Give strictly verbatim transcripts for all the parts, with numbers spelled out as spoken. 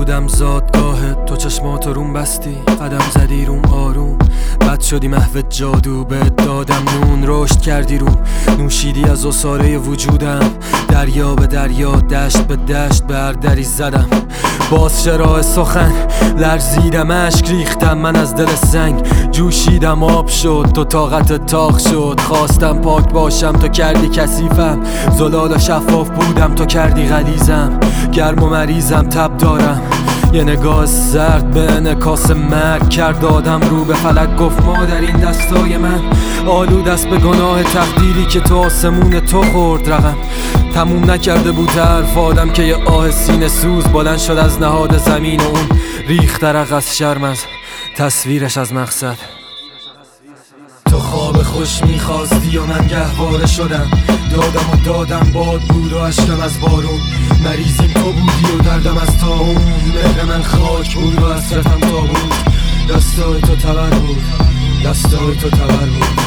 بودم زادگاهت، تو چشماتو روم بستی، قدم زدی روم آروم، بد شدی محو جادو، بهت دادم نون، رشد کردی روم، نوشیدی از عصاره وجودم، دریا به دریا، دشت به دشت، به هر دری زدم، باز شراه سخن، لرزیدم، اشک ریختم من از دل سنگ، جوشیدم آب شد، تو طاقت تاق شد، خواستم پاک باشم تو کردی کثیفم، زلال و شفاف بودم تو کردی غلیظم، گرم و مریضم، تب دارم، یه نگاه زرد به انعکاس مرگ کرد آدم، رو به فلک گفت مادر این دستای من آلود است به گناه تقدیری که تو آسمون تو خورد رقم، تموم نکرده بود حرف آدم که یه آه سینه سوز بلند شد از نهاد زمین و اون ریخت عرق از شرم از تصویرش از مقصد. تو خواب خوش میخواستی و من گهواره شدم، دادم و دادم باد بود و اشکم از بارون، مریضیم تو بودی و دردم از طاعون، مهر من خاک بود و حسرتم تابوت، دستای تو تبر بود، دستای تو تبر بود.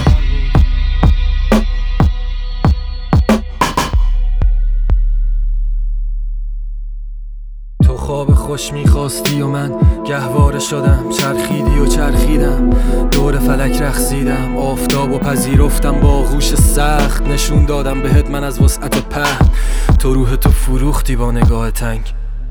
تو خواب خوش میخواستی و من گهواره شدم، چرخیدی و چرخیدم، دور فلک رقصیدم، آفتاب و پذیرفتم با آغوش سخت، نشون دادم بهت من از وسعت پهن، تو روح تو فروختی با نگاه تنگ،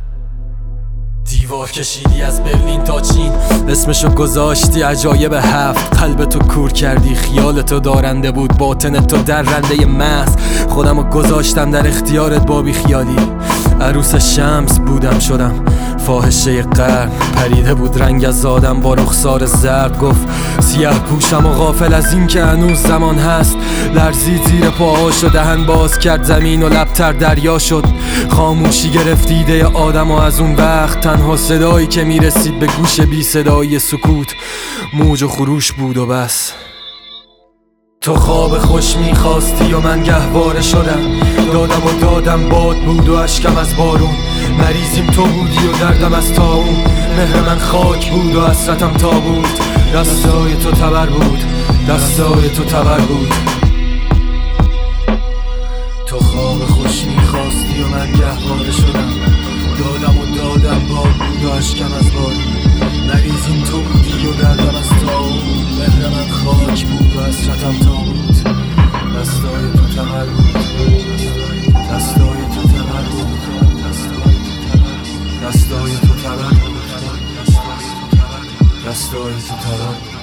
دیوار کشیدی از برلین تا چین، اسمشو گذاشتی عجایب هفت، قلب تو کور کردی، خیال تو دارنده بود، باطن تو درنده محض، خودمو گذاشتم در اختیارت با بی خیالی، عروس شمس بودم شدم فاحشه قرن، پریده بود رنگ از آدم با رخسار زرد، گفت سیاه پوشم و غافل از این که هنوز زمان هست، لرزید زیر پاهاش و دهن باز کرد زمین و لبتر دریا شد، خاموشی گرفت ایده آدم و از اون وقت تنها صدایی که میرسید به گوش بی صدایی سکوت موج و خروش بود و بس. تو خواب خوش میخواستی و من گهواره شدم، دادم و دادم باد بود و اشکم از بارون، مریضیم تو بودی و دردم از طاعون، مهر من خاک بود و حسرتم تابوت، دستای تو تبر بود، دستای تو تبر بود. تو خواب خوش میخواستی و من گهواره شدم، دادم و دادم باد بود و اشکم از بارون، مریضیم تو بودی و دردم از طاعون، مهر من خاک بود و حسرتم تابوت، دستای تو تبر بود، دستای تو تبر بود، دستای تو تبر بود، دستای تو تبر بود.